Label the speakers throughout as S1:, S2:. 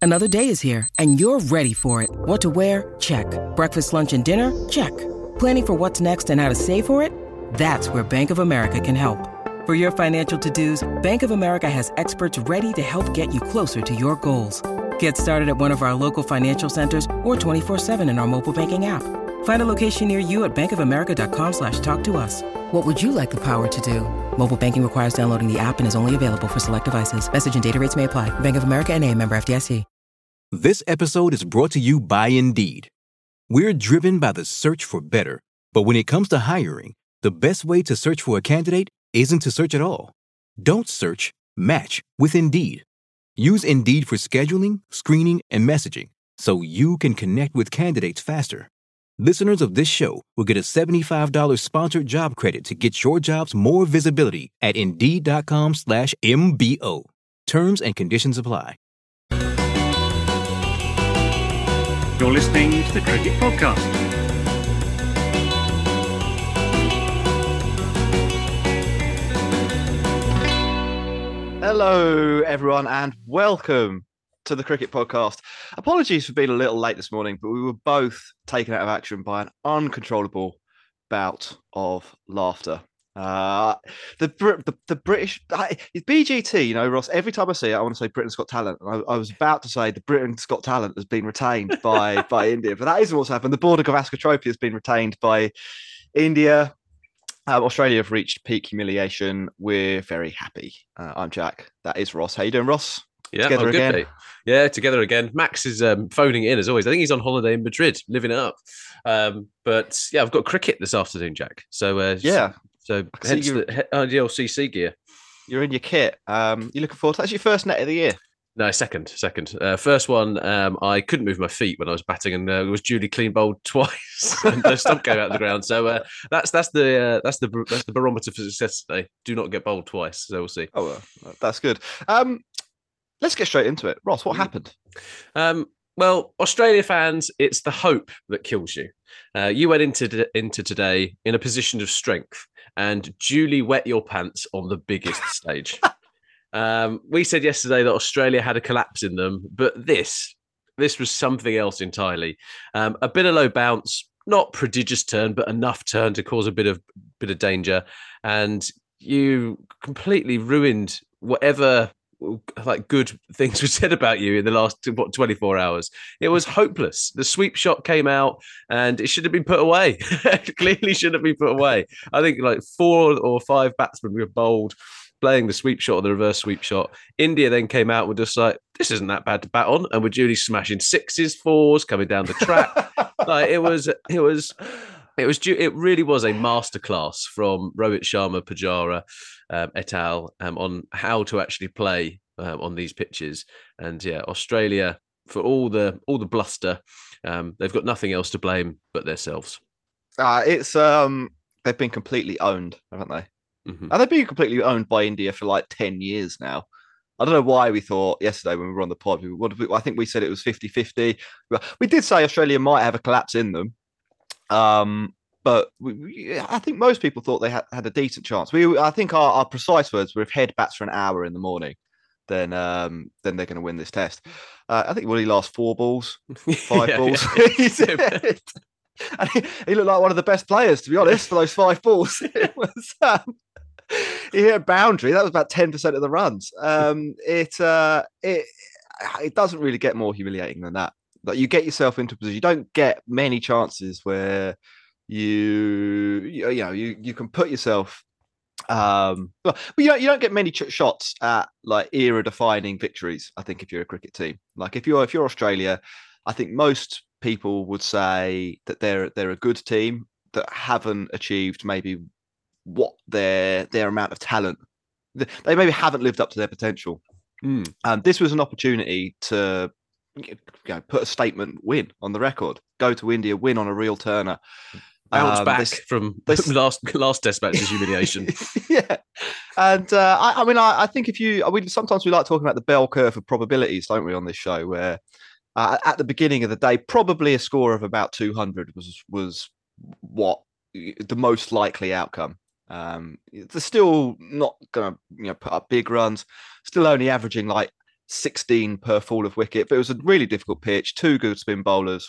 S1: Another day is here, and you're ready for it. What to wear? Check. Breakfast, lunch, and dinner? Check. Planning for what's next and how to save for it? That's where Bank of America can help. For your financial to-dos, Bank of America has experts ready to help get you closer to your goals. Get started at one of our local financial centers or 24/7 in our mobile banking app. Find a location near you at bankofamerica.com/talktous. What would you like the power to do? Mobile banking requires downloading the app and is only available for select devices. Message and data rates may apply. Bank of America N.A., member FDIC.
S2: This episode is brought to you by Indeed. We're driven by the search for better, but when it comes to hiring, the best way to search for a candidate isn't to search at all. Don't search, match with Indeed. Use Indeed for scheduling, screening, and messaging so you can connect with candidates faster. Listeners of this show will get a $75 sponsored job credit to get your jobs more visibility at Indeed.com/MBO. Terms and conditions apply.
S3: You're listening to the Cricket Podcast.
S4: Hello, everyone, and welcome to the Cricket Podcast. Apologies for being a little late this morning, but we were both taken out of action by an uncontrollable bout of laughter. The British BGT, you know, Ross. Every time I see it, I want to say Britain's Got Talent. And I was about to say the Britain's Got Talent has been retained by India, but that isn't what's happened. The Border Gavaskar Trophy has been retained by India. Australia have reached peak humiliation. We're very happy. I'm Jack. That is Ross. How you doing, Ross?
S5: Yeah,
S4: together again.
S5: Mate. Yeah, together again. Max is phoning in as always. I think he's on holiday in Madrid, living it up. But yeah, I've got cricket this afternoon, Jack. So
S4: yeah.
S5: So hence the LCC gear.
S4: You're in your kit. You looking forward to that? That's your first net of the year.
S5: No, second. First one, I couldn't move my feet when I was batting, and it was duly clean bowled twice, and the stump came out of the ground. So that's the barometer for success today. Do not get bowled twice. So we'll see.
S4: Oh, well, that's good. Let's get straight into it, Ross. What happened?
S5: Well, Australia fans, it's the hope that kills you. You went into today in a position of strength and duly wet your pants on the biggest stage. We said yesterday that Australia had a collapse in them, but this was something else entirely. A bit of low bounce, not prodigious turn, but enough turn to cause a bit of danger, and you completely ruined whatever like good things were said about you in the last 24 hours. It was hopeless. The sweep shot came out and it should have been put away. It clearly should have been put away. I think like 4 or 5 batsmen were bowled playing the sweep shot or the reverse sweep shot. India then came out with just like, this isn't that bad to bat on, and we're duly smashing 6s, 4s coming down the track. Like it really was a masterclass from Rohit Sharma, Pujara, et al. On how to actually play on these pitches. And yeah, Australia, for all the bluster, they've got nothing else to blame but themselves.
S4: It's they've been completely owned, haven't they? Mm-hmm. And they've been completely owned by India for like 10 years now. I don't know why we thought yesterday when we were on the pod, I think we said it was 50-50. We did say Australia might have a collapse in them. But I think most people thought they had a decent chance. I think our precise words were, if Head bats for an hour in the morning, then they're going to win this test. I think he last 4 balls, 5 balls. Yeah. And he looked like one of the best players, to be honest, for those 5 balls. It was he hit a boundary. That was about 10% of the runs. It doesn't really get more humiliating than that. Like, you get yourself into a position. You don't get many chances where you can put yourself. But you don't get many shots at like era-defining victories. I think if you're a cricket team, like if you're Australia, I think most people would say that they're a good team that haven't achieved maybe what their amount of talent. They maybe haven't lived up to their potential. This was an opportunity to put a statement win on the record. Go to India, win on a real turner.
S5: Bounce back from last test match's humiliation.
S4: Yeah. And I think sometimes we like talking about the bell curve of probabilities, don't we, on this show, where at the beginning of the day, probably a score of about 200 was what the most likely outcome. They're still not going to put up big runs, still only averaging like 16 per fall of wicket, but it was a really difficult pitch, 2 good spin bowlers.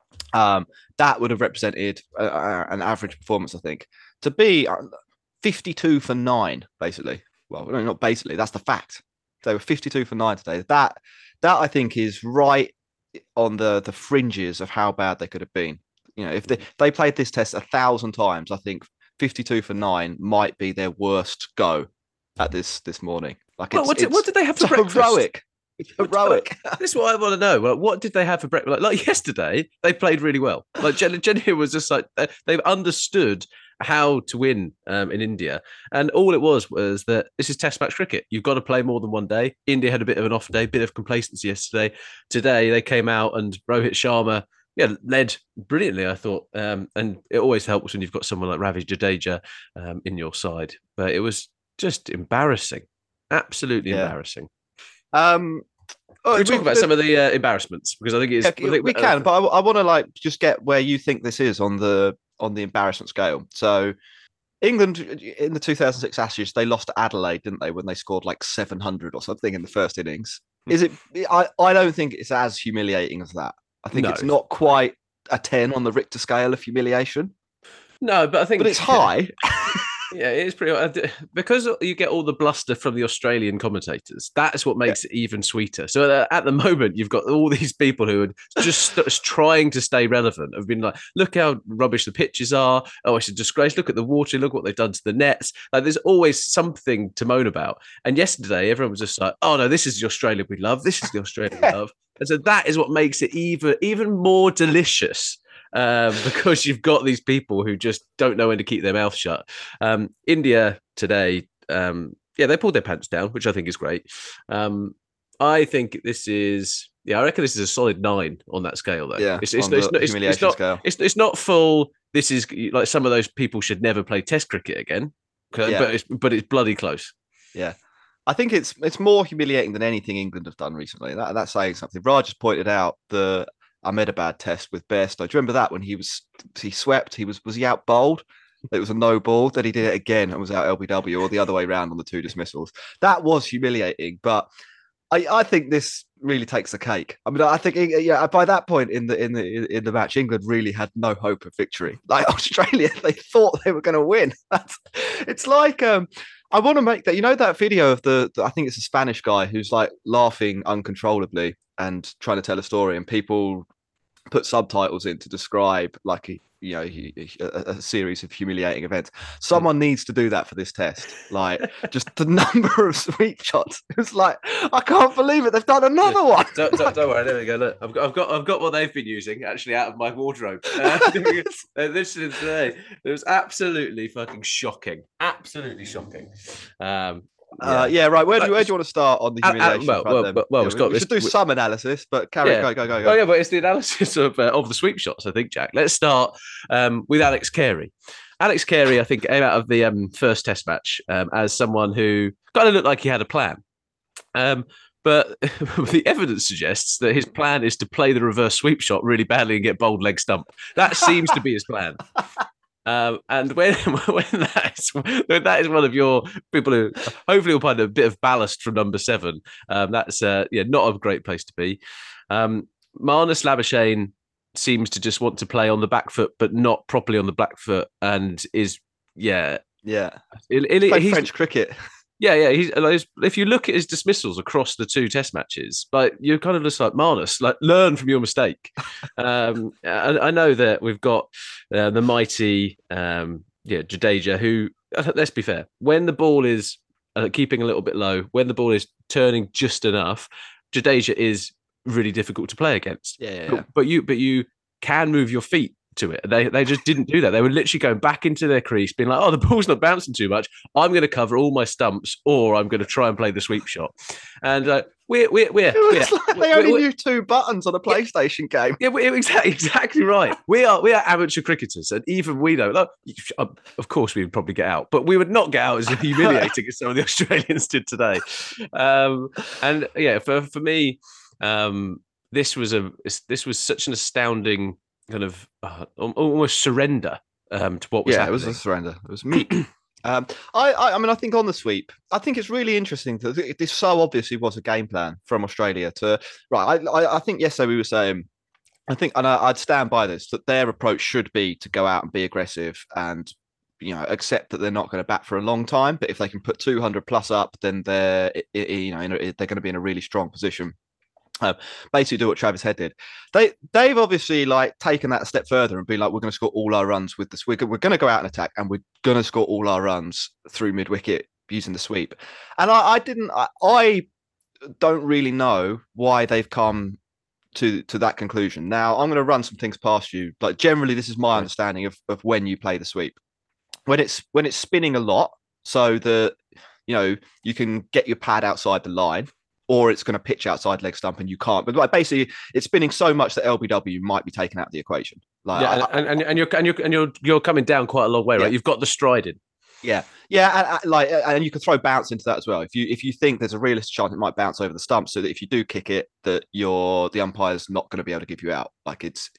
S4: That would have represented an average performance, I think. To be 52 for 9, basically. Well, no, not basically, that's the fact. They were 52 for 9 today. That I think is right on the fringes of how bad they could have been. You know, if they played this test 1,000 times, I think 52 for 9 might be their worst go at this morning. Like, what
S5: did they have for breakfast?
S4: Heroic. It's heroic.
S5: This is what I want to know. Like, what did they have for breakfast? Like yesterday, they played really well. Like Jenny was just like they've understood how to win in India, and all it was that this is Test match cricket. You've got to play more than one day. India had a bit of an off day, bit of complacency yesterday. Today they came out and Rohit Sharma, led brilliantly, I thought, and it always helps when you've got someone like Ravi Jadeja in your side. But it was just embarrassing, absolutely embarrassing. We talk about some of the embarrassments, because I think it's
S4: we can, but I want to just get where you think this is on the embarrassment scale. So England in the 2006 Ashes, they lost to Adelaide, didn't they, when they scored 700 or something in the first innings? Is it? I don't think it's as humiliating as that. I think it's not quite a 10 on the Richter scale of humiliation.
S5: No, but it's
S4: high.
S5: Yeah, it is pretty, because you get all the bluster from the Australian commentators. That's what makes it even sweeter. So at the moment, you've got all these people who are just trying to stay relevant. Have been like, look how rubbish the pitches are. Oh, it's a disgrace. Look at the water. Look what they've done to the nets. Like, there's always something to moan about. And yesterday, everyone was just like, oh no, this is the Australia we love. This is the Australia we love. And so that is what makes it even more delicious. Because you've got these people who just don't know when to keep their mouth shut. India today, they pulled their pants down, which I think is great. I think this is, I reckon this is a solid 9 on that scale, though.
S4: Yeah,
S5: it's not full. This is like some of those people should never play Test cricket again, but it's bloody close.
S4: Yeah. I think it's more humiliating than anything England have done recently. That's saying something. Raj just pointed out the Ahmedabad test with Bairstow. Do you remember that when he swept? Was he out bowled? It was a no ball. Then he did it again and was out LBW, or the other way around on the 2 dismissals. That was humiliating, but I think this really takes the cake. I mean, I think by that point in the match, England really had no hope of victory. Like Australia, they thought they were going to win. It's like I want to make that, that video of the I think it's a Spanish guy who's laughing uncontrollably and trying to tell a story, and people put subtitles in to describe a series of humiliating events. Someone needs to do that for this test. Just the number of sweep shots. It's I can't believe it. They've done another one.
S5: Don't worry. There we go. Look, I've got what they've been using actually out of my wardrobe. This is today. It was absolutely fucking shocking. Absolutely shocking.
S4: Right. Where do you want to start on the humiliation? We should do some analysis, but carry on. Go.
S5: Oh yeah, but it's the analysis of the sweep shots, I think, Jack. Let's start with Alex Carey. Alex Carey, I think, came out of the first Test match as someone who kind of looked like he had a plan. But the evidence suggests that his plan is to play the reverse sweep shot really badly and get bowled leg stump. That seems to be his plan. And when that is one of your people who hopefully will find a bit of ballast from number 7, that's not a great place to be. Marnus Labuschagne seems to just want to play on the back foot, but not properly on the back foot, and is
S4: he's French cricket.
S5: Yeah. He's if you look at his dismissals across the 2 Test matches, you're kind of just like, Marnus, learn from your mistake. I know that we've got the mighty Jadeja, who, let's be fair, when the ball is keeping a little bit low, when the ball is turning just enough, Jadeja is really difficult to play against.
S4: Yeah.
S5: But you can move your feet to it. They just didn't do that. They were literally going back into their crease, being like, "Oh, the ball's not bouncing too much. I'm going to cover all my stumps, or I'm going to try and play the sweep shot." And they
S4: only knew 2 buttons on a PlayStation game.
S5: Yeah, exactly right. We are amateur cricketers, and even we know. Of course, we would probably get out, but we would not get out as humiliating as some of the Australians did today. For me, this was such an astounding kind of almost surrender to what was happening.
S4: It was a surrender. It was meek. I mean, I think on the sweep, I think it's really interesting that this so obviously was a game plan from Australia to right. I think yesterday we were saying, I think, and I'd stand by this, that their approach should be to go out and be aggressive and accept that they're not going to bat for a long time. But if they can put 200 plus up, then they're they're going to be in a really strong position. Basically do what Travis Head did. They've obviously like taken that a step further and been like, we're going to score all our runs with this. We're going to go out and attack, and we're going to score all our runs through mid wicket using the sweep. And I don't really know why they've come to that conclusion. Now I'm going to run some things past you. Like generally, this is my understanding of when you play the sweep. When it's spinning a lot, so that you can get your pad outside the line, or it's going to pitch outside leg stump and you can't. But like basically, it's spinning so much that LBW might be taken out of the equation. Like,
S5: you're coming down quite a long way, right? You've got the striding.
S4: Yeah, and you can throw bounce into that as well. If you think there's a realistic chance it might bounce over the stump, so that if you do kick it, that the umpire's not going to be able to give you out. Like it's.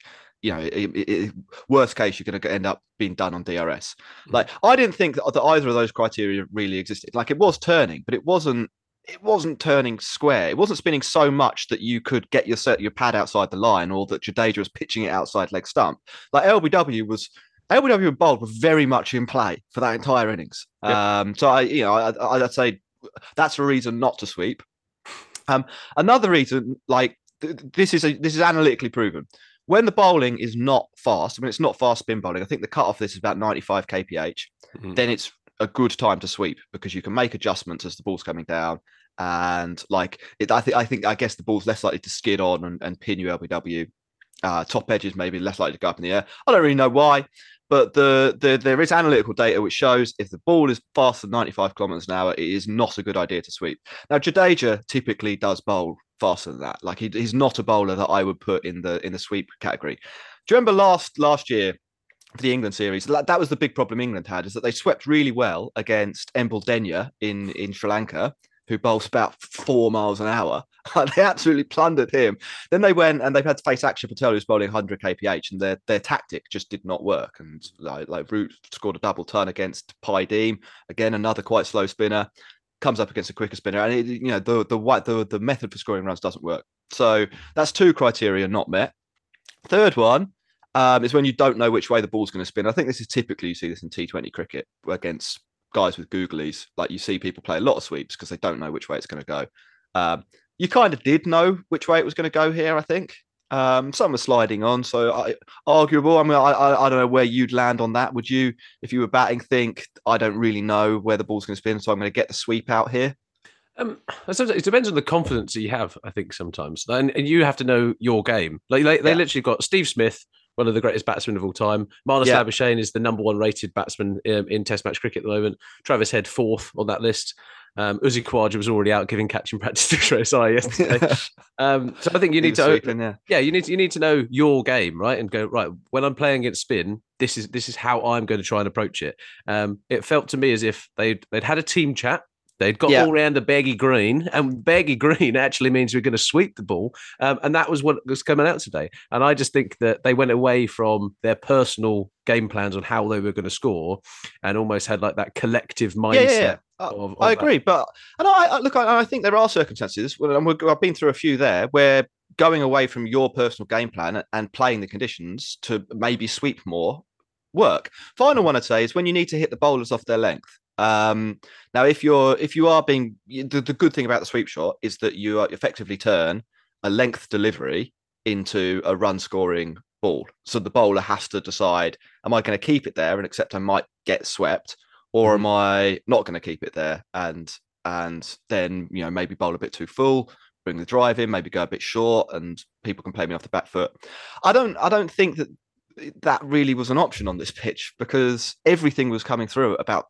S4: Worst case, you're going to end up being done on DRS. Like I didn't think that either of those criteria really existed. Like it was turning, but it wasn't turning square. It wasn't spinning so much that you could get your pad outside the line, or that Jadeja was pitching it outside leg stump. Like LBW and bowled were very much in play for that entire innings. Yep. So I'd say that's a reason not to sweep. Another reason, like this is analytically proven. When the bowling is not fast, I mean, it's not fast spin bowling. I think the cutoff this is about 95 kph. Then it's a good time to sweep because you can make adjustments as the ball's coming down, and like I guess the ball's less likely to skid on and pin you LBW. Top edges maybe less likely to go up in the air. I don't really know why, but there is analytical data which shows if the ball is faster than 95 kilometers an hour, it is not a good idea to sweep. Now Jadeja typically does bowl faster than that. Like he's not a bowler that I would put in the sweep category. Do you remember last year for the England series? That was the big problem England had, is that they swept really well against Embal Denya in Sri Lanka, who bowls about 4 miles an hour. They absolutely plundered him. Then they went and they've had to face Akshay Patel, who's bowling 100 kph, and their tactic just did not work. And like Root scored a double ton against Pai Deem, again another quite slow spinner. Comes up against a quicker spinner, and the method for scoring runs doesn't work. So that's 2 criteria not met. Third one is when you don't know which way the ball's going to spin. I think this is typically, you see this in T20 cricket against guys with googlies. Like you see people play a lot of sweeps because they don't know which way it's going to go. You kind of did know which way it was going to go here, I think. Some were sliding on, so arguable. I mean, I don't know where you'd land on that. Would you, if you were batting, think I don't really know where the ball's going to spin, so I'm going to get the sweep out here?
S5: It depends on the confidence that you have, I think, sometimes, and you have to know your game. Like they literally got Steve Smith, one of the greatest batsmen of all time. Marnus Labuschagne is the number 1 rated batsman in Test match cricket at the moment. Travis Head 4th on that list. Uzi Khawaja was already out giving catching practice to KSI yesterday. So I think you need to you need to know your game, right? And go, right, when I'm playing against spin, this is how I'm going to try and approach it. It felt to me as if they'd had a team chat. They'd got all around the baggy green, and baggy green actually means we're going to sweep the ball. And that was what was coming out today. And I just think that they went away from their personal game plans on how they were going to score and almost had like that collective mindset.
S4: I agree. But I think there are circumstances, and I've been through a few there, where going away from your personal game plan and playing the conditions to maybe sweep more work. Final one I'd say is when you need to hit the bowlers off their length. Now, if you are being the good thing about the sweep shot is that you are effectively turn a length delivery into a run scoring ball. So the bowler has to decide: am I going to keep it there and accept I might get swept, or am I not going to keep it there and then maybe bowl a bit too full, bring the drive in, maybe go a bit short, and people can play me off the back foot. I don't think that really was an option on this pitch because everything was coming through about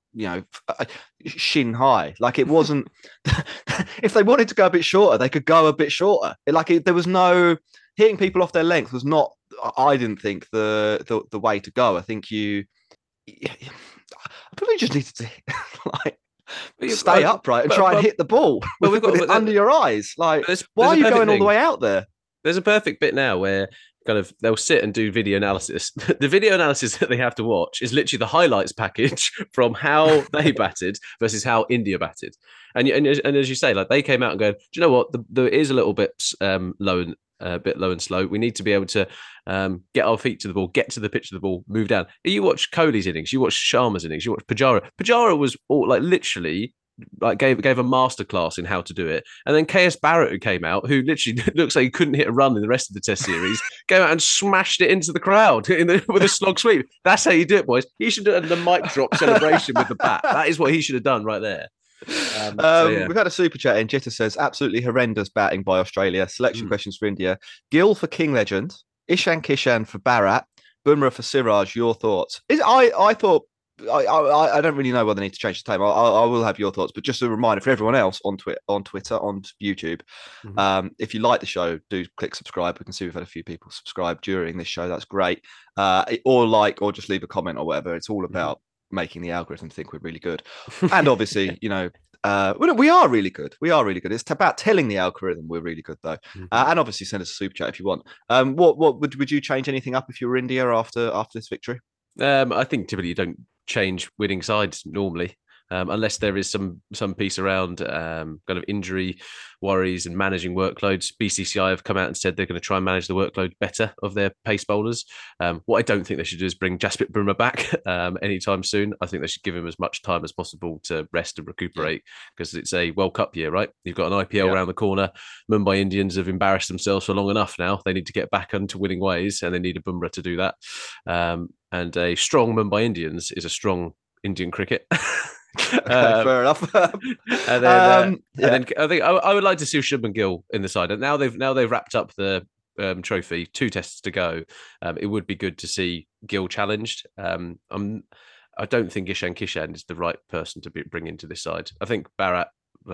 S4: shin high. Like it wasn't. If they wanted to go a bit shorter, they could go a bit shorter. There was no hitting people off their length. Was not. I didn't think the way to go. I think I probably just needed to stay upright and try and hit the ball with it under your eyes. Like, why are you going all the way out there?
S5: There's a perfect bit now where they'll sit and do video analysis. The video analysis that they have to watch is literally the highlights package from how they batted versus how India batted. And as you say, like they came out and going, do you know what? There is a little bit low and slow. We need to be able to get our feet to the ball, get to the pitch of the ball, move down. You watch Kohli's innings, you watch Sharma's innings, you watch Pujara. Pujara was all like literally like gave a masterclass in how to do it. And then KS Barrett, who came out, who literally looks like he couldn't hit a run in the rest of the Test series, came out and smashed it into the crowd with a slog sweep. That's how you do it, boys. He should have done the mic drop celebration with the bat. That is what he should have done right there.
S4: We've had a super chat in. Jitta says, absolutely horrendous batting by Australia. Selection questions for India. Gill for King Legend. Ishan Kishan for Bharat. Bumrah for Siraj. Your thoughts? I thought I don't really know whether they need to change the time. I will have your thoughts, but just a reminder for everyone else on Twitter, on YouTube. If you like the show, do click subscribe. We can see we've had a few people subscribe during this show. That's great. Or just leave a comment or whatever. It's all about making the algorithm think we're really good. And obviously, we are really good. We are really good. It's about telling the algorithm we're really good, though. And obviously, send us a super chat if you want. What would you change anything up if you were India after this victory?
S5: I think typically you don't change winning sides normally, unless there is some piece around kind of injury worries and managing workloads. BCCI have come out and said they're going to try and manage the workload better of their pace bowlers. What I don't think they should do is bring Jasprit Bumrah back anytime soon. I think they should give him as much time as possible to rest and recuperate, because it's a World Cup year, right? You've got an IPL around the corner. Mumbai Indians have embarrassed themselves for long enough now. They need to get back into winning ways, and they need a Bumrah to do that. And a strong Mumbai Indians is a strong Indian cricket.
S4: Fair enough.
S5: and then I think I would like to see Shubman Gill in the side. And now they've wrapped up the trophy, 2 tests to go. It would be good to see Gill challenged. I don't think Ishan Kishan is the right person to bring into this side. I think Bharat,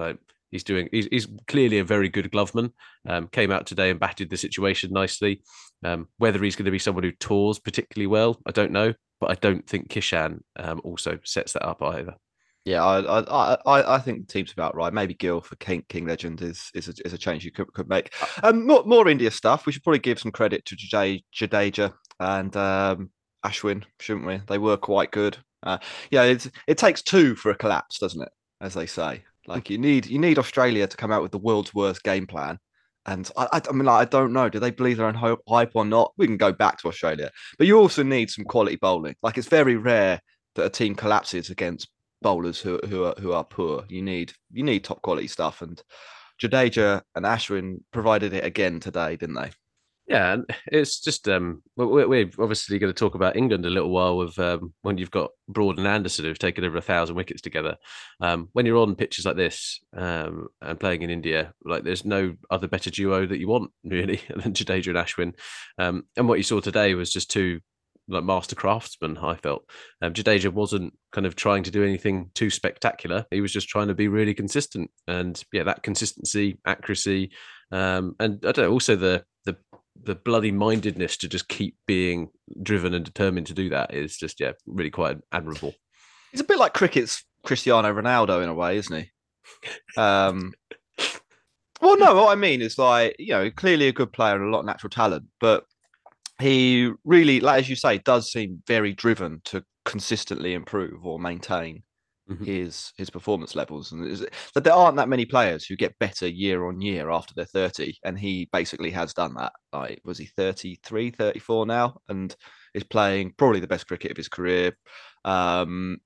S5: he's clearly a very good gloveman. Came out today and batted the situation nicely. Whether he's going to be someone who tours particularly well, I don't know. But I don't think Kishan also sets that up either.
S4: Yeah, I think the team's about right. Maybe Gill for King Legend is a change you could make. More India stuff. We should probably give some credit to Jadeja and Ashwin, shouldn't we? They were quite good. It takes 2 for a collapse, doesn't it? As they say, like you need Australia to come out with the world's worst game plan. And I mean, I don't know. Do they believe their own hype or not? We can go back to Australia, but you also need some quality bowling. Like it's very rare that a team collapses against bowlers who are poor. You need top quality stuff, and Jadeja and Ashwin provided it again today, didn't they?
S5: Yeah, and it's just we're obviously going to talk about England a little while with when you've got Broad and Anderson who've taken over 1,000 wickets together. When you're on pitches like this and playing in India, like there's no other better duo that you want really than Jadeja and Ashwin. And what you saw today was just 2 like master craftsmen. I felt Jadeja wasn't kind of trying to do anything too spectacular. He was just trying to be really consistent, and that consistency, accuracy, and I don't know, also the bloody mindedness to just keep being driven and determined to do that is just really quite admirable.
S4: He's a bit like cricket's Cristiano Ronaldo in a way, isn't he? Well, no, what I mean is like, clearly a good player and a lot of natural talent, but he really, like as you say, does seem very driven to consistently improve or maintain his performance levels. And that there aren't that many players who get better year on year after they're 30. And he basically has done that. Like, was he 33, 34 now? And is playing probably the best cricket of his career. And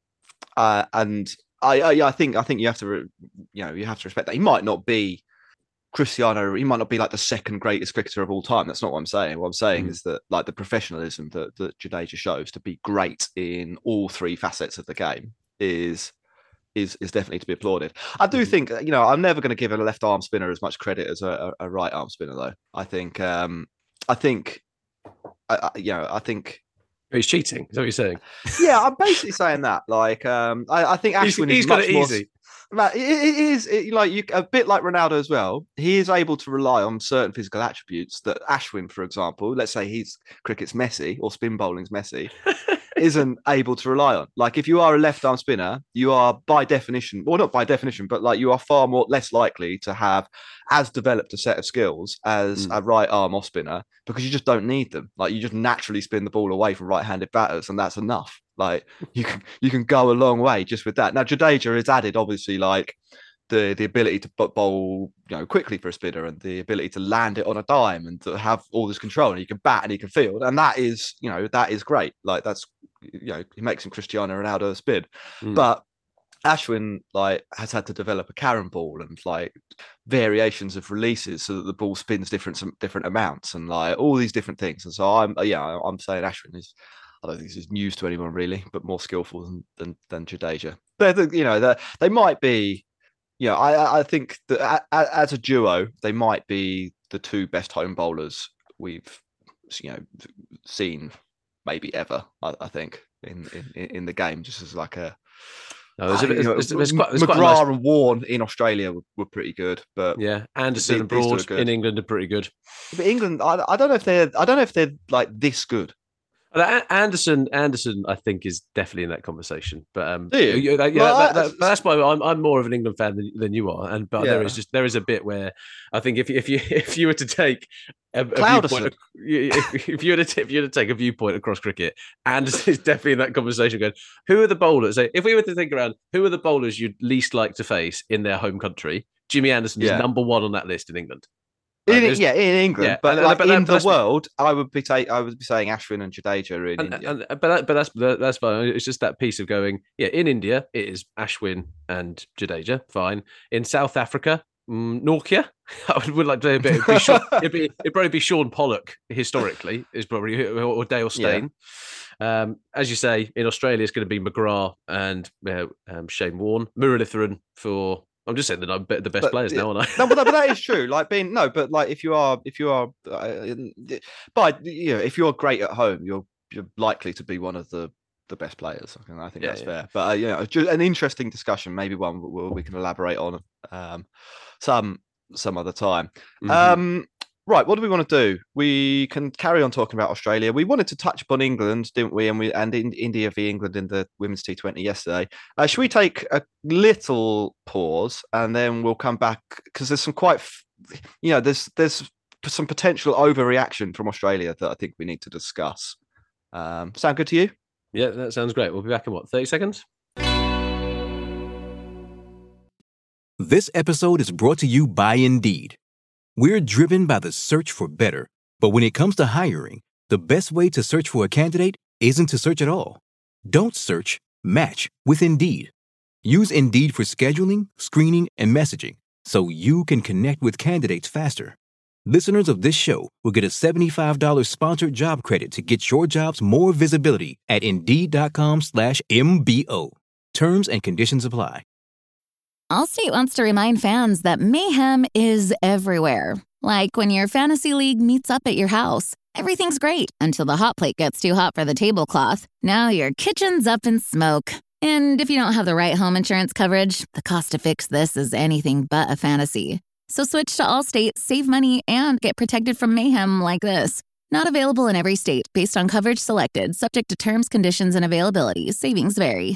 S4: I think you have to, you have to respect that. He might not be Cristiano, he might not be like the second greatest cricketer of all time. That's not what I'm saying. What I'm saying is that like the professionalism that Jadeja shows to be great in all 3 facets of the game is definitely to be applauded. I do think, I'm never going to give a left arm spinner as much credit as a right arm spinner, though. I think
S5: he's cheating. Is that what you're saying?
S4: Yeah, I'm basically saying that. Like, I think Ashwin
S5: he's got it easy.
S4: It is a bit like Ronaldo as well. He is able to rely on certain physical attributes that Ashwin, for example, let's say he's cricket's Messi or spin bowling's Messi. isn't able to rely on. Like if you are a left arm spinner, you are by definition, well, not by definition, but like you are far more less likely to have as developed a set of skills as a right arm off spinner because you just don't need them. Like you just naturally spin the ball away from right-handed batters, and that's enough. Like you can go a long way just with that. Now Jadeja has added obviously like the ability to bowl, quickly for a spinner, and the ability to land it on a dime, and to have all this control, and he can bat and he can field, and that is great. Like that's he makes him Cristiano Ronaldo spin, but Ashwin like has had to develop a carom ball and like variations of releases so that the ball spins different amounts and like all these different things. And so I'm saying Ashwin is. I don't think this is news to anyone really, but more skillful than Jadeja. They might be. I think that as a duo, they might be the two best home bowlers we've seen maybe ever. I think in the game, just as like a. No, McGrath and Warne in Australia were pretty good, but
S5: yeah, Anderson and Broad in England are pretty good.
S4: But England, I don't know if they're like this good.
S5: Anderson, I think, is definitely in that conversation. But that's why I'm more of an England fan than you are. There is a bit where I think if you were to take a viewpoint, if you were to take a viewpoint across cricket, Anderson is definitely in that conversation. Going, who are the bowlers? So if we were to think around, who are the bowlers you'd least like to face in their home country? Jimmy Anderson is number one on that list in England.
S4: In England, but in the world, I would be saying Ashwin and Jadeja in India.
S5: But that's fine. It's just that piece of going. Yeah, in India, it is Ashwin and Jadeja. Fine. In South Africa, Nortje. I would like to say a bit. It'd probably be Sean Pollock historically. Is probably or Dale Steyn. Yeah. As you say, in Australia, it's going to be McGrath and Shane Warne, Muralitharan for. I'm just saying that I'm the best players now, aren't I?
S4: No, but that is true. Like if you are, if you're great at home, you're likely to be one of the best players. I think that's fair. But just an interesting discussion, maybe one we can elaborate on some other time. Mm-hmm. Right, what do we want to do? We can carry on talking about Australia. We wanted to touch upon England, didn't we? And India v England in the women's T20 yesterday. Should we take a little pause and then we'll come back because there's some there's some potential overreaction from Australia that I think we need to discuss. Sound good to you?
S5: Yeah, that sounds great. We'll be back in 30 seconds?
S2: This episode is brought to you by Indeed. We're driven by the search for better, but when it comes to hiring, the best way to search for a candidate isn't to search at all. Don't search, match with Indeed. Use Indeed for scheduling, screening, and messaging so you can connect with candidates faster. Listeners of this show will get a $75 sponsored job credit to get your jobs more visibility at Indeed.com/MBO. Terms and conditions apply.
S6: Allstate wants to remind fans that mayhem is everywhere. Like when your fantasy league meets up at your house. Everything's great until the hot plate gets too hot for the tablecloth. Now your kitchen's up in smoke. And if you don't have the right home insurance coverage, the cost to fix this is anything but a fantasy. So switch to Allstate, save money, and get protected from mayhem like this. Not available in every state based on coverage selected, subject to terms, conditions, and availability. Savings vary.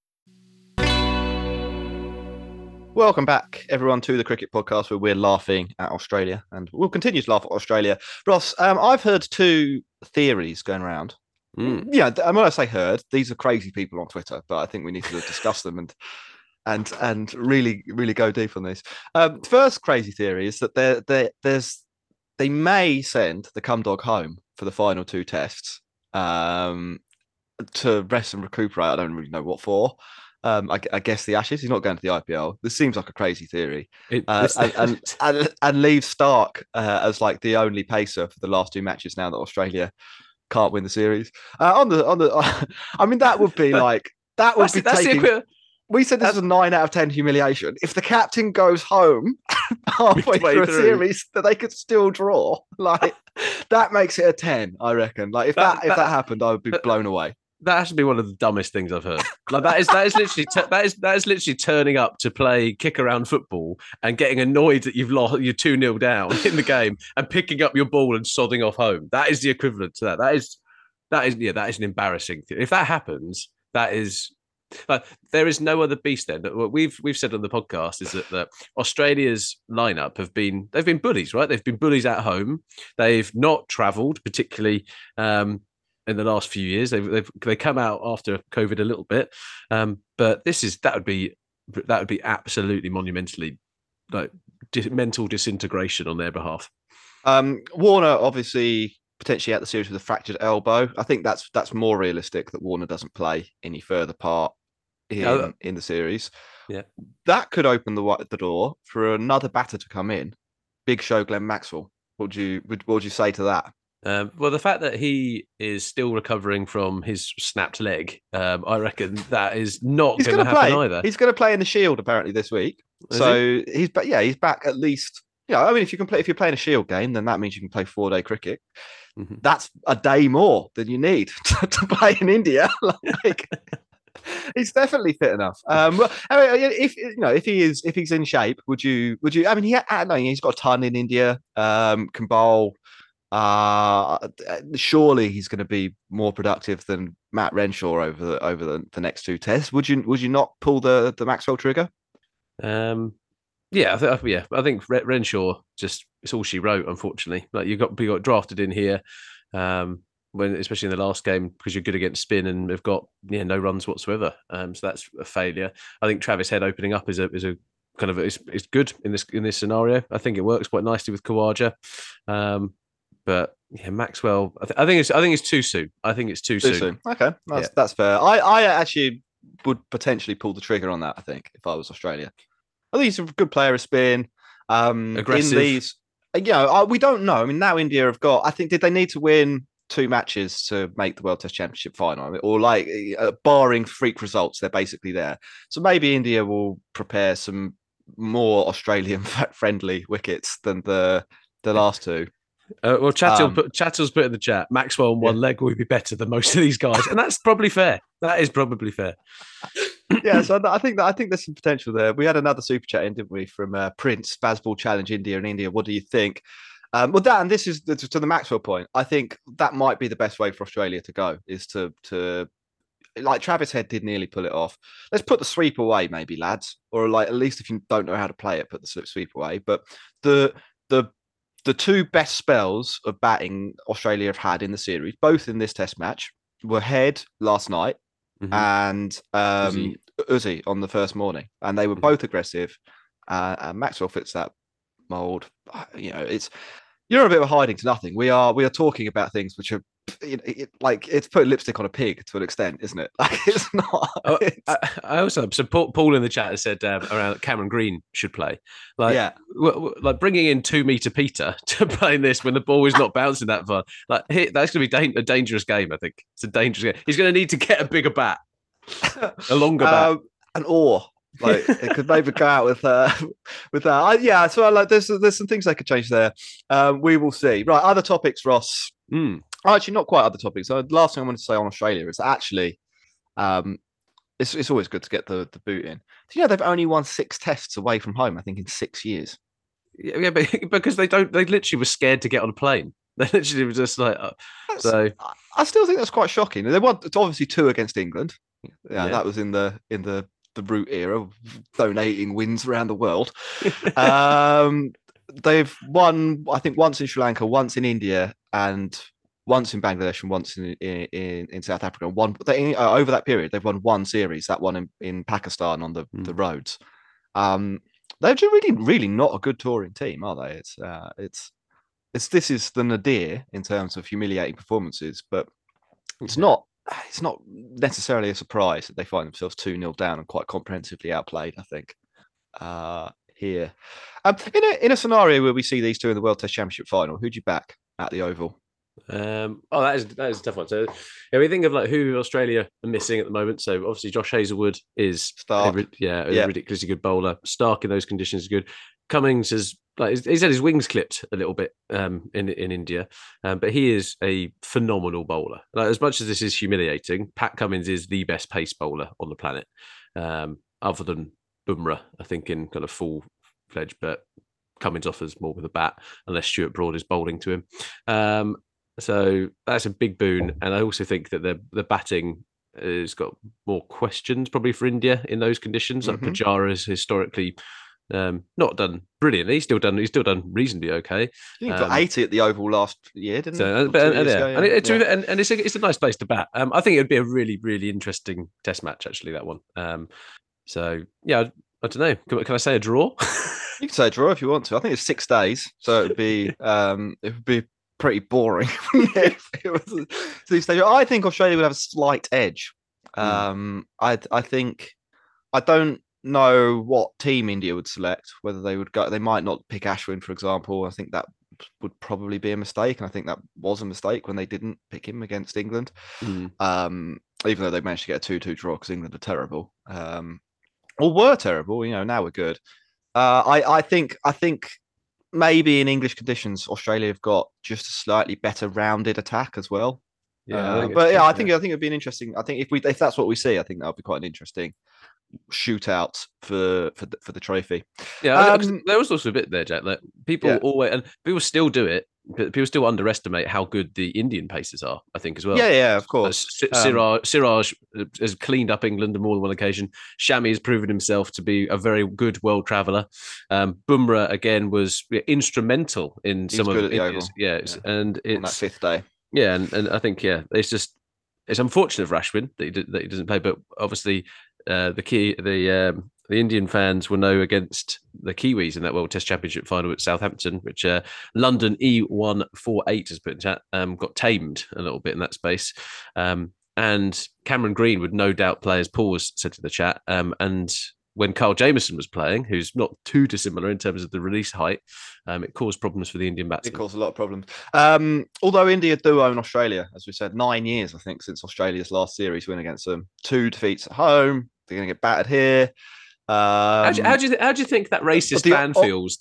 S4: Welcome back, everyone, to the Cricket Podcast, where we're laughing at Australia, and we'll continue to laugh at Australia. Ross, I've heard two theories going around. And when I say heard, these are crazy people on Twitter, but I think we need to discuss them and really, really go deep on this. First crazy theory is that they may send the Cum Dog home for the final two tests to rest and recuperate. I don't really know what for. I guess the Ashes. He's not going to the IPL. This seems like a crazy theory. And leave Stark as like the only pacer for the last two matches now that Australia can't win the series. I mean, that would be like we said this was a 9 out of 10 humiliation. If the captain goes home halfway through a series that they could still draw, like that makes it a 10. I reckon. Like if that happened, I would be blown away.
S5: That has to be one of the dumbest things I've heard. Like that is literally turning up to play kick around football and getting annoyed that you're 2-0 down in the game and picking up your ball and sodding off home. That is the equivalent to that. that is an embarrassing thing. If that happens, that is. There is no other beast. Then what we've said on the podcast is that Australia's lineup they've been bullies, right? They've been bullies at home. They've not travelled particularly in the last few years. They come out after COVID a little bit, but that would be absolutely monumentally like mental disintegration on their behalf.
S4: Warner obviously potentially out the series with a fractured elbow. I think that's more realistic that Warner doesn't play any further part in the series.
S5: Yeah,
S4: that could open the door for another batter to come in. Big Show Glenn Maxwell. What would you say to that?
S5: Well, the fact that he is still recovering from his snapped leg, I reckon that is not going to happen either.
S4: He's going to play in the Shield apparently this week. He's back at least. I mean, if you're playing a Shield game, then that means you can play 4-day cricket. Mm-hmm. That's a day more than you need to play in India. He's definitely fit enough. If he's in shape, would you? I mean, he's got a ton in India. Can bowl. Surely he's going to be more productive than Matt Renshaw over the next two tests. Would you not pull the Maxwell trigger?
S5: Yeah, I think Renshaw just it's all she wrote. Unfortunately, like you got drafted in here, especially in the last game because you're good against spin and have got no runs whatsoever. So that's a failure. I think Travis Head opening up is a kind of is good in this scenario. I think it works quite nicely with Khawaja. But yeah, Maxwell, I think it's too soon. I think it's too soon. Okay,
S4: that's fair. I actually would potentially pull the trigger on that. I think if I was Australia, I think he's a good player of spin.
S5: Aggressive.
S4: In these, we don't know. I mean, now India have got. I think did they need to win 2 matches to make the World Test Championship final, or barring freak results, they're basically there. So maybe India will prepare some more Australian friendly wickets than the last 2.
S5: Well, Chattel's put in the chat, Maxwell on one leg would be better than most of these guys. And that's probably fair. That is probably fair.
S4: Yeah, so I think there's some potential there. We had another super chat in, didn't we, from Prince, Bazball Challenge India and India. What do you think? And this is to the Maxwell point. I think that might be the best way for Australia to go, is to like Travis Head did nearly pull it off. Let's put the sweep away, maybe, lads. Or at least if you don't know how to play it, put the sweep away. But the 2 best spells of batting Australia have had in the series, both in this test match, were Head last night and Uzi on the first morning. And they were both aggressive. And Maxwell fits that mould. You're a bit of a hiding to nothing. We are talking about things which are it's putting lipstick on a pig to an extent, isn't it? It's not.
S5: I also Paul in the chat has said around Cameron Green should play. Like bringing in 2-meter Peter to play this when the ball is not bouncing that far. That's going to be a dangerous game. I think it's a dangerous game. He's going to need to get a bigger bat, a longer bat,
S4: an oar. It could maybe go out with that. So there's some things they could change there. We will see. Right, other topics, Ross. Actually, not quite other topics. So the last thing I wanted to say on Australia is actually, it's always good to get the boot in. Do you know they've only won 6 tests away from home? I think in 6 years.
S5: Yeah, but because they literally were scared to get on a plane. They literally were just like, so.
S4: I still think that's quite shocking. They won. It's obviously 2 against England. Yeah, that was in the Root era, donating wins around the world. They've won, I think, once in Sri Lanka, once in India, and once in Bangladesh, and once in South Africa. Over that period, they've won 1 series. That one in Pakistan on the roads. They're just really, really not a good touring team, are they? This is the nadir in terms of humiliating performances, but it's not necessarily a surprise that they find themselves 2-0 down and quite comprehensively outplayed, I think, here. In a scenario where we see these 2 in the World Test Championship final, who'd you back at the Oval?
S5: That is a tough one. So we think of who Australia are missing at the moment. So obviously Josh Hazlewood is a ridiculously good bowler. Stark in those conditions is good. Cummings has he's had his wings clipped a little bit in India, but he is a phenomenal bowler. As much as this is humiliating, Pat Cummins is the best pace bowler on the planet, other than Bumrah, I think, in kind of full-fledged, but Cummins offers more with a bat, unless Stuart Broad is bowling to him. So that's a big boon. And I also think that the batting has got more questions probably for India in those conditions. Like Pujara has historically not done brilliantly. He's still done reasonably okay.
S4: He got 80 at the Oval last year, didn't he?
S5: And it's a nice place to bat. I think it would be a really, really interesting Test match, actually, that one. So yeah, I don't know. Can I say a draw?
S4: You can say a draw if you want to. I think it's 6 days, so it'd be pretty boring if it was 6 days. I think Australia would have a slight edge. I think I don't know what team India would select. Whether they would go, they might not pick Ashwin, for example. I think that would probably be a mistake, and I think that was a mistake when they didn't pick him against England. Even though they managed to get a 2-2 draw because England are terrible, or were terrible. Now we're good. I think maybe in English conditions, Australia have got just a slightly better rounded attack as well. I think it'd be an interesting. I think if that's what we see, I think that would be quite an interesting shootout for the trophy.
S5: Yeah, there was also a bit there, Jack. Like people still do it, but people still underestimate how good the Indian paces are. I think as well.
S4: Yeah, of course.
S5: Siraj has cleaned up England on more than one occasion. Shami has proven himself to be a very good world traveller. Bumrah again was instrumental in some of India's. And it's on
S4: that 5th day.
S5: Yeah, and I think it's unfortunate for Ashwin that he doesn't play, but obviously the Indian fans will know against the Kiwis in that World Test Championship final at Southampton, which London E148 has put in chat, got tamed a little bit in that space. And Cameron Green would no doubt play, as Paul has said in the chat. And when Carl Jamieson was playing, who's not too dissimilar in terms of the release height, it caused problems for the Indian batsmen.
S4: It caused a lot of problems. Although India do own Australia, as we said, 9 years, I think, since Australia's last series win against them. 2 defeats at home. They're going to get battered here.
S5: How do you think that racist fan feels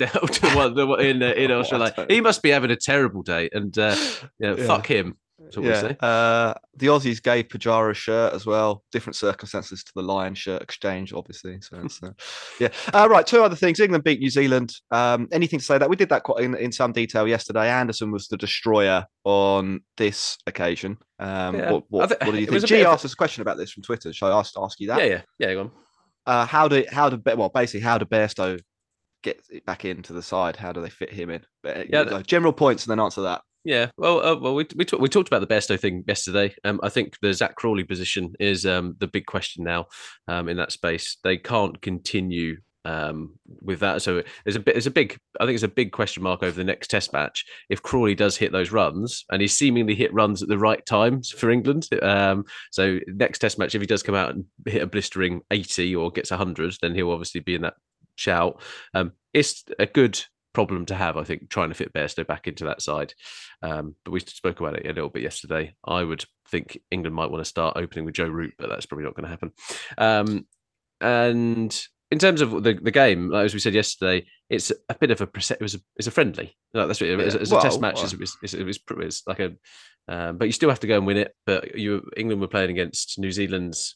S5: in Australia? He must be having a terrible day, and fuck him. That's what we say.
S4: The Aussies gave Pujara a shirt as well. Different circumstances to the Lion shirt exchange, obviously. So it's, right, 2 other things. England beat New Zealand. Anything to say that? We did that quite in some detail yesterday. Anderson was the destroyer on this occasion. What do you think? G asked us a question about this from Twitter. Shall I ask you that?
S5: Yeah. Go on.
S4: How do Bairstow get back into the side? How do they fit him in? General points and then answer that.
S5: Yeah, we talked about the Bairstow thing yesterday. I think the Zach Crawley position is the big question now in that space. They can't continue with that, so I think it's a big question mark over the next Test match if Crawley does hit those runs, and he seemingly hit runs at the right times for England. So next Test match, if he does come out and hit a blistering 80 or gets 100, then he'll obviously be in that shout. It's a good problem to have, I think, trying to fit Bairstow back into that side. But we spoke about it a little bit yesterday. I would think England might want to start opening with Joe Root, but that's probably not going to happen. And in terms of the game, like as we said yesterday, it's a bit of it's a friendly. Like that's what it's a Test match. It's like a, but you still have to go and win it. But England were playing against New Zealand's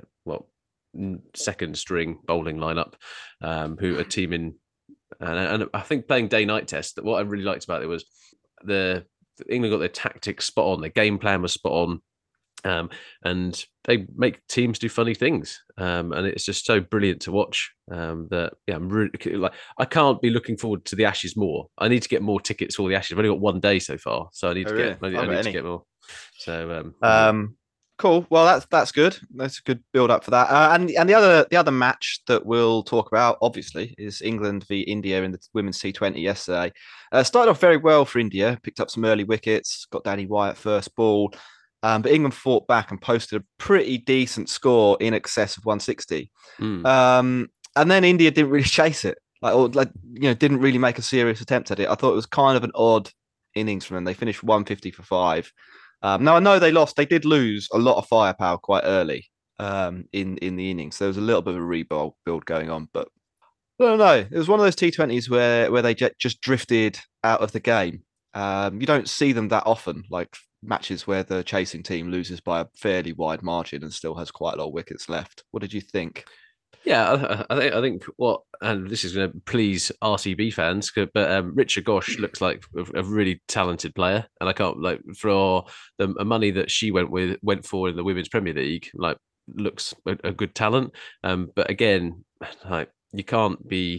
S5: second string bowling lineup, who are teaming. And I think playing day-night test, what I really liked about it was England got their tactics spot on, their game plan was spot on, and they make teams do funny things, and it's just so brilliant to watch. I'm really I can't be looking forward to the Ashes more. I need to get more tickets for the Ashes. I've only got 1 day so far, so I need to get more. So
S4: cool. Well, that's good. That's a good build up for that. And the other match that we'll talk about, obviously, is England v India in the women's T20 yesterday. Started off very well for India, picked up some early wickets, got Danny Wyatt first ball, but England fought back and posted a pretty decent score in excess of 160. And then India didn't really chase it, didn't really make a serious attempt at it. I thought it was kind of an odd innings from them. They finished 150 for 5. Now I know they lost. They did lose a lot of firepower quite early in the innings. There was a little bit of a rebuild going on, but I don't know. It was one of those T20s where they just drifted out of the game. You don't see them that often, like matches where the chasing team loses by a fairly wide margin and still has quite a lot of wickets left. What did you think?
S5: Yeah, I think what, and this is going to please RCB fans, but Richard Gosh looks like a really talented player, and I can't like for the money that she went for in the Women's Premier League, like looks a good talent. But again, like you can't be.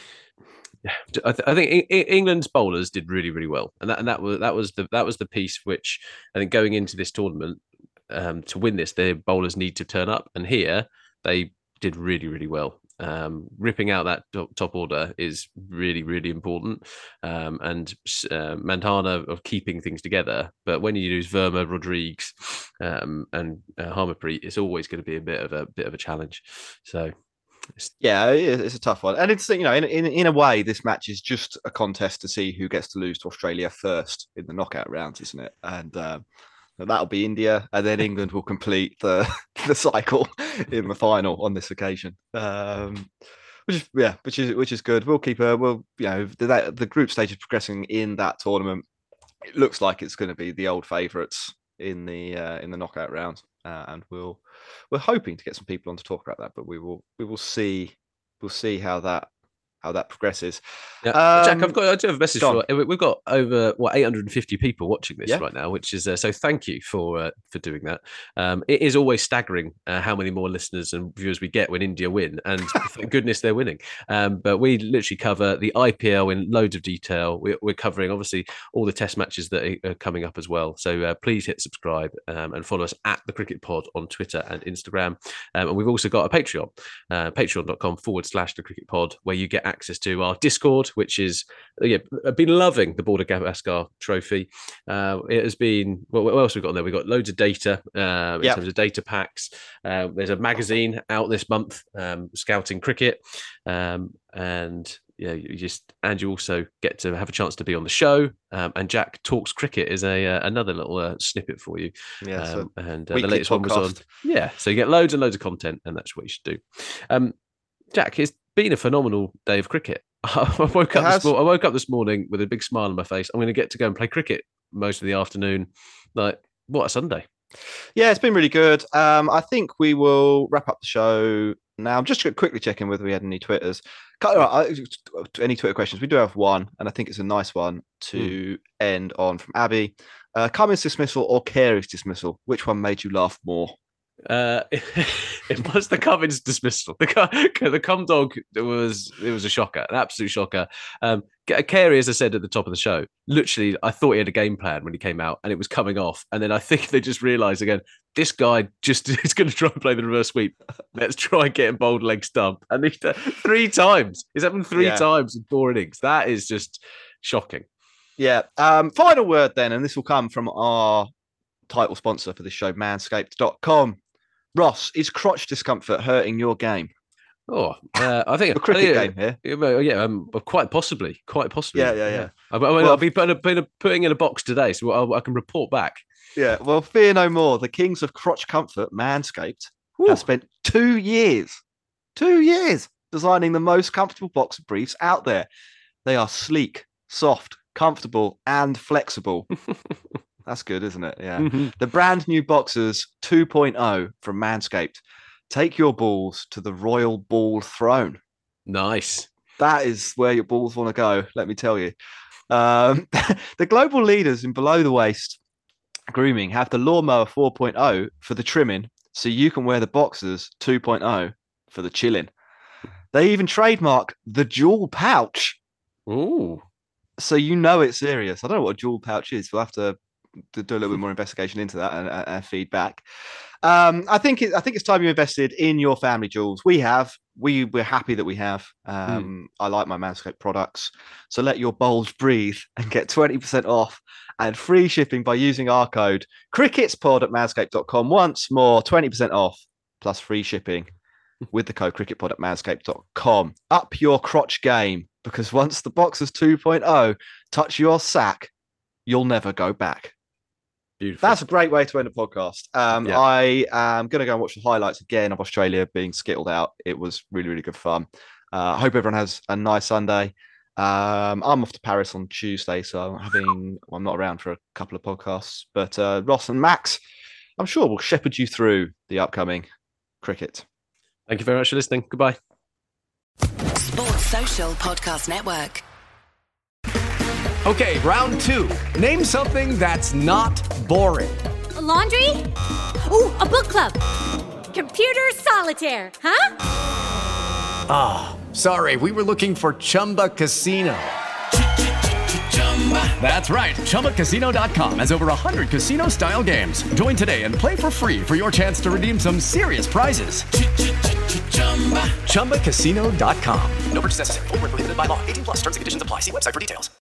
S5: I think England's bowlers did really, really well, and that was the piece which I think going into this tournament to win this, their bowlers need to turn up, and here they did really, really well. Ripping out that top order is really, really important, and Mandhana of keeping things together. But when you lose Verma, Rodrigues, and Harmanpreet, it's always going to be a bit of a challenge. So.
S4: Yeah, it's a tough one, and it's in a way, this match is just a contest to see who gets to lose to Australia first in the knockout rounds, isn't it? And that'll be India, and then England will complete the cycle in the final on this occasion. Which is good. We'll keep the group stage is progressing in that tournament. It looks like it's going to be the old favourites in the knockout round, and we're hoping to get some people on to talk about that, but we will see how that progresses.
S5: Yeah. Jack, I do have a message for. We've got over 850 people watching this right now, which is so. Thank you for doing that. It is always staggering how many more listeners and viewers we get when India win, and thank goodness they're winning. But we literally cover the IPL in loads of detail. We're covering obviously all the Test matches that are coming up as well. So please hit subscribe and follow us at the Cricket Pod on Twitter and Instagram. And we've also got a Patreon, patreon.com/the Cricket Pod, where you get access to our Discord, which is I've been loving the Border Gavaskar Trophy. It has been what else we've got on there? We've got loads of data in terms of data packs. There's a magazine out this month, Scouting Cricket, and you also get to have a chance to be on the show. And Jack Talks Cricket is another little snippet for you. And the latest one was on. So you get loads and loads of content, and that's what you should do. Jack, it's been a phenomenal day of cricket. I woke up this morning with a big smile on my face. I'm going to get to go and play cricket most of the afternoon. Like, what a Sunday.
S4: Yeah, it's been really good. I think we will wrap up the show now. I'm just going to quickly check in whether we had any Twitters. Any Twitter questions? We do have one, and I think it's a nice one to end on from Abby. Cummins dismissal or Carey's dismissal? Which one made you laugh more?
S5: It was the Cummins dismissal. The cum dog, it was a shocker, an absolute shocker. Carey, as I said at the top of the show, literally, I thought he had a game plan when he came out, and it was coming off. And then I think they just realised again, this guy just is going to try and play the reverse sweep. Let's try and get him bowled leg stump. And he's done 3 times. He's happened 3 times in 4 innings. That is just shocking. Yeah.
S4: Final word then, and this will come from our title sponsor for this show, Manscaped.com. Ross, is crotch discomfort hurting your game?
S5: I think
S4: a cricket game here.
S5: Yeah, quite possibly.
S4: Yeah.
S5: I'll be putting in a box today, so I can report back.
S4: Yeah, well, fear no more. The kings of crotch comfort, Manscaped, have spent 2 years designing the most comfortable boxer briefs out there. They are sleek, soft, comfortable, and flexible. That's good, isn't it? Yeah. Mm-hmm. The brand new Boxers 2.0 from Manscaped. Take your balls to the royal ball throne.
S5: Nice.
S4: That is where your balls want to go, let me tell you. The global leaders in below the waist grooming have the Lawnmower 4.0 for the trimming, so you can wear the Boxers 2.0 for the chilling. They even trademark the jewel pouch.
S5: Ooh.
S4: So you know it's serious. I don't know what a jewel pouch is. We'll have to do a little bit more investigation into that and feedback. I think it's time you invested in your family jewels. We're happy that we have. I like my Manscaped products. So let your bowls breathe and get 20% off and free shipping by using our code cricketspod at manscaped.com. Once more, 20% off plus free shipping with the code cricketpod at manscaped.com. Up your crotch game, because once the Boxers 2.0 touch your sack, you'll never go back.
S5: Beautiful.
S4: That's a great way to end the podcast. I am going to go and watch the highlights again of Australia being skittled out. It was really, really good fun. I hope everyone has a nice Sunday. I'm off to Paris on Tuesday, so I'm not around for a couple of podcasts. But Ross and Max, I'm sure will shepherd you through the upcoming cricket.
S5: Thank you very much for listening. Goodbye.
S7: Sports Social Podcast Network.
S8: Okay, round 2. Name something that's not boring.
S9: A laundry? Ooh, a book club. Computer solitaire, huh?
S8: Ah, sorry, we were looking for Chumba Casino. That's right, ChumbaCasino.com has over 100 casino-style games. Join today and play for free for your chance to redeem some serious prizes. ChumbaCasino.com. No purchase necessary. Void where prohibited by law. 18+ terms and conditions apply. See website for details.